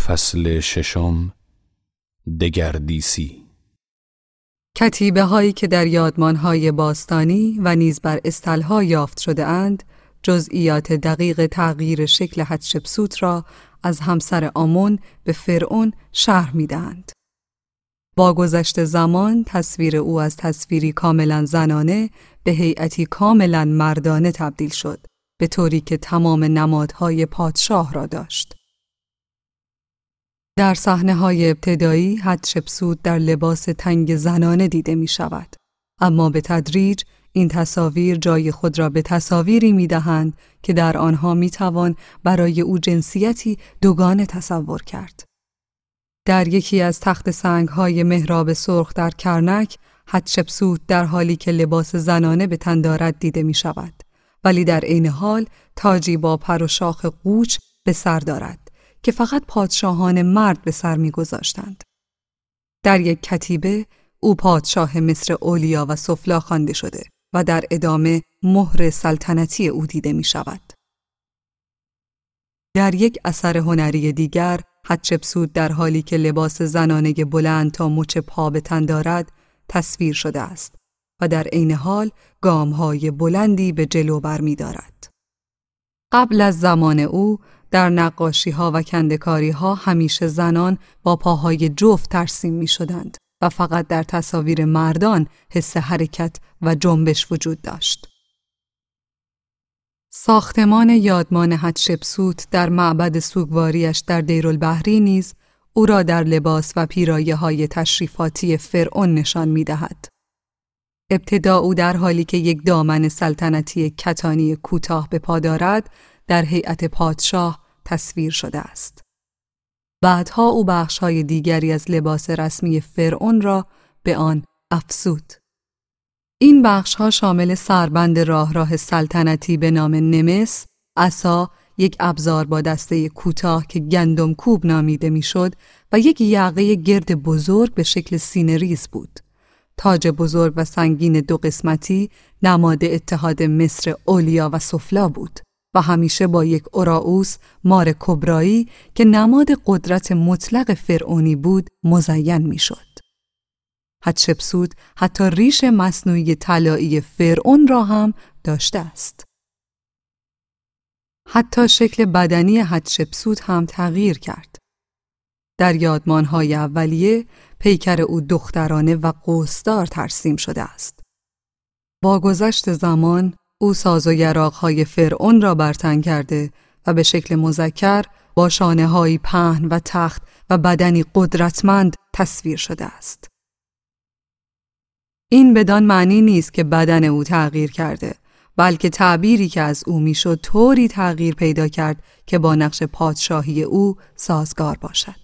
فصل ششم، دگردیسی. کتیبه هایی که در یادمانهای باستانی و نیز بر استلها یافت شده اند، جزئیات دقیق تغییر شکل حتشبسوت را از همسر آمون به فرعون شرح می‌دهند. با گذشت زمان تصویر او از تصویری کاملا زنانه به هیئتی کاملا مردانه تبدیل شد، به طوری که تمام نمادهای پادشاه را داشت. در صحنه‌های ابتدایی حتشبسوت در لباس تنگ زنانه دیده می شود، اما به تدریج این تصاویر جای خود را به تصاویری می دهند که در آنها می توان برای او جنسیتی دوگانه تصور کرد. در یکی از تخت سنگ‌های محراب سرخ در کرنک، حتشبسوت در حالی که لباس زنانه به تن دارد دیده می شود، ولی در عین حال تاجی با پر و شاخ قوچ به سر دارد که فقط پادشاهان مرد به سر می‌گذاشتند. در یک کتیبه او پادشاه مصر علیا و سفلا خوانده شده و در ادامه مهر سلطنتی او دیده می‌شود. در یک اثر هنری دیگر حتشبسوت در حالی که لباس زنانه بلند تا مچ پا به تن دارد تصویر شده است و در عین حال گام‌های بلندی به جلو برمی‌دارد. قبل از زمان او در نقاشی‌ها و کنده‌کاری‌ها همیشه زنان با پاهای جفت ترسیم می‌شدند و فقط در تصاویر مردان حس حرکت و جنبش وجود داشت. ساختمان یادمان حتشبسوت در معبد سوگواریش در دیرالبحری نیز او را در لباس و پیرایه‌های تشریفاتی فرعون نشان می‌دهد. ابتدا او در حالی که یک دامن سلطنتی کتانی کوتاه به پا دارد در هیئت پادشاه تصویر شده است. بعدها او بخش‌های دیگری از لباس رسمی فرعون را به آن افزود. این بخش‌ها شامل سربند راه سلطنتی به نام نمس، عصا، یک ابزار با دسته کوتاه که گندم کوب نامیده میشد و یک یقه گرد بزرگ به شکل سینه ریز بود. تاج بزرگ و سنگین دو قسمتی نماد اتحاد مصر علیا و سفلا بود و همیشه با یک اوراوس مار کبرایی که نماد قدرت مطلق فرعونی بود مزین میشد. حتشبسوت حتی ریش مصنوعی طلایی فرعون را هم داشته است. حتی شکل بدنی حتشبسوت هم تغییر کرد. در یادمان‌های اولیه پیکر او دخترانه و قوسدار ترسیم شده است. با گذشت زمان او ساز و یراق‌های فرعون را برتن کرده و به شکل مذکر با شانه‌هایی پهن و تخت و بدنی قدرتمند تصویر شده است. این بدان معنی نیست که بدن او تغییر کرده، بلکه تعبیری که از او میشد طوری تغییر پیدا کرد که با نقش پادشاهی او سازگار باشد.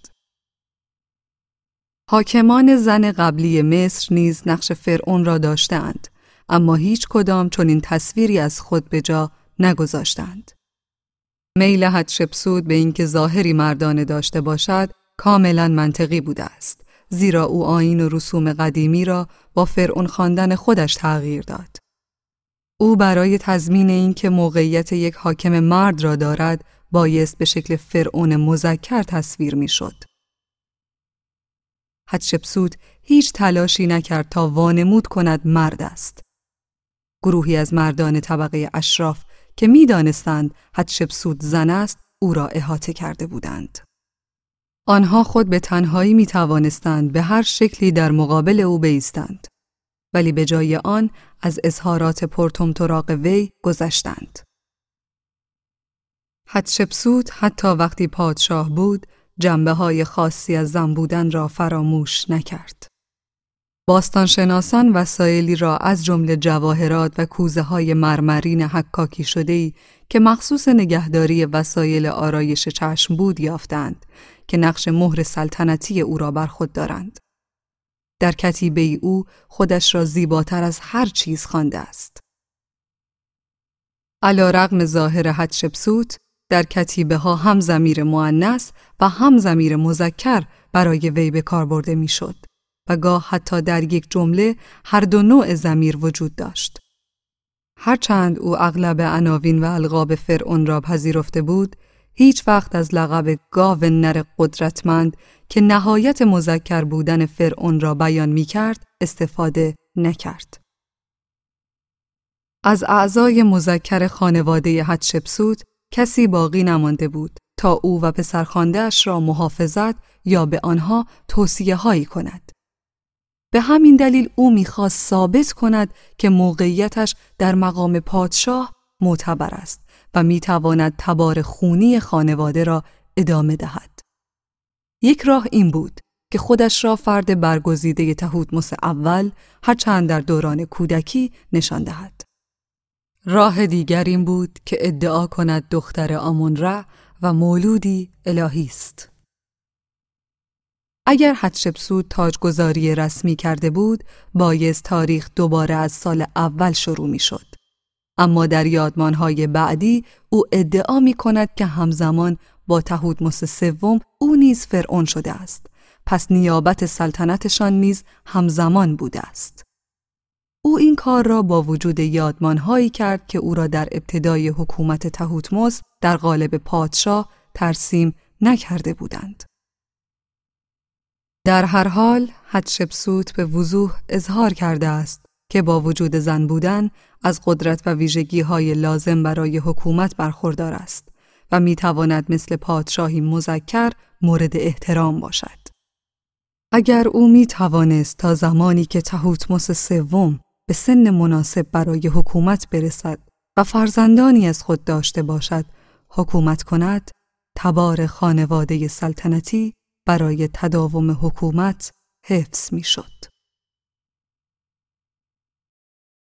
حاکمان زن قبلی مصر نیز نقش فرعون را داشتند، اما هیچ کدام چنین تصویری از خود به جا نگذاشتند. میل حتشبسوت به اینکه ظاهری مردانه داشته باشد کاملا منطقی بوده است، زیرا او آیین و رسوم قدیمی را با فرعون خواندن خودش تغییر داد. او برای تضمین اینکه موقعیت یک حاکم مرد را دارد بایست به شکل فرعون مذکر تصویر میشد. حتشبسوت هیچ تلاشی نکرد تا وانمود کند مرد است. گروهی از مردان طبقه اشراف که می‌دانستند حتشبسوت زن است او را احاطه کرده بودند. آنها خود به تنهایی می‌توانستند به هر شکلی در مقابل او بایستند، ولی به جای آن از اظهارات پرطمطراق وی گذشتند. حتشبسوت حتی وقتی پادشاه بود جنبه‌های خاصی از زن بودن را فراموش نکرد. باستانشناسان وسایلی را از جمله جواهرات و کوزه‌های مرمرین حکاکی شده‌ای که مخصوص نگهداری وسایل آرایش چشم بود یافتند که نقش مهر سلطنتی او را بر خود دارند. در کتیبه او خودش را زیباتر از هر چیز خوانده است. علی رغم ظاهر حتشبسوت در کتیبه ها هم ضمیر مؤنث و هم ضمیر مذکر برای وی به کار برده میشد و گاه حتی در یک جمله هر دو نوع ضمیر وجود داشت. هرچند او اغلب عناوین و القاب فرعون را پذیرفته بود، هیچ وقت از لقب گاو نر قدرتمند که نهایت مذکر بودن فرعون را بیان می‌کرد استفاده نکرد. از اعضای مذکر خانواده حتشبسوت کسی باقی نمانده بود تا او و پسرخوانده‌اش را محافظت یا به آنها توصیه‌هایی کند. به همین دلیل او می‌خواست ثابت کند که موقعیتش در مقام پادشاه معتبر است و می‌تواند تبار خونی خانواده را ادامه دهد. یک راه این بود که خودش را فرد برگزیده تحتمس اول هرچند در دوران کودکی نشان دهد. راه دیگر این بود که ادعا کند دختر آمون-را و مولودی الهی است. اگر حتشبسوت تاجگذاری رسمی کرده بود، بایست تاریخ دوباره از سال اول شروع می شد. اما در یادمانهای بعدی او ادعا می کند که همزمان با تحتمس سوم او نیز فرعون شده است. پس نیابت سلطنتشان نیز همزمان بوده است. او این کار را با وجود یادمانهایی کرد که او را در ابتدای حکومت تحتمس در قالب پادشاه ترسیم نکرده بودند. در هر حال حتشبسوت به وضوح اظهار کرده است که با وجود زن بودن از قدرت و ویژگی‌های لازم برای حکومت برخوردار است و می‌تواند مثل پادشاهی مذکر مورد احترام باشد. اگر او می‌توانست تا زمانی که تحتمس سوم به سن مناسب برای حکومت برسد و فرزندانی از خود داشته باشد، حکومت کند، تبار خانواده سلطنتی برای تداوم حکومت حفظ می‌شد.